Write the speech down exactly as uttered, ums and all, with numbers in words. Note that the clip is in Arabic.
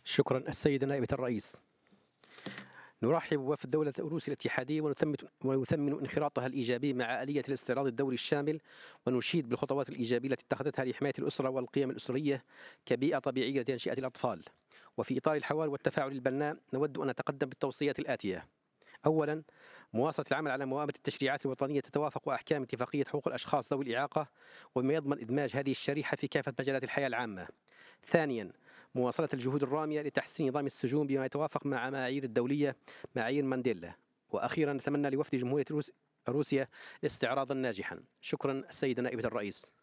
شكرا السيدة نائبة الرئيس. نرحب بوفد دولة روسيا الاتحادية ونثمن ونثمن انخراطها الإيجابي مع آلية الاستعراض الدوري الشامل، ونشيد بالخطوات الإيجابية التي اتخذتها لحماية الأسرة والقيم الأسرية كبيئة طبيعية لتنشئة الأطفال. وفي إطار الحوار والتفاعل البناء نود أن نتقدم بالتوصيات الآتية: أولا، مواصلة العمل على موائمة التشريعات الوطنية تتوافق أحكام اتفاقية حقوق الأشخاص ذوي الإعاقة، وبما يضمن إدماج هذه الشريحة في كافة مجالات الحياة العامة. ثانيا، مواصلة الجهود الرامية لتحسين نظام السجون بما يتوافق مع معايير الدولية، معايير مانديلا. وأخيرا، نتمنى لوفد جمهورية روسيا استعراضا ناجحا. شكرا السيدة نائبة الرئيس.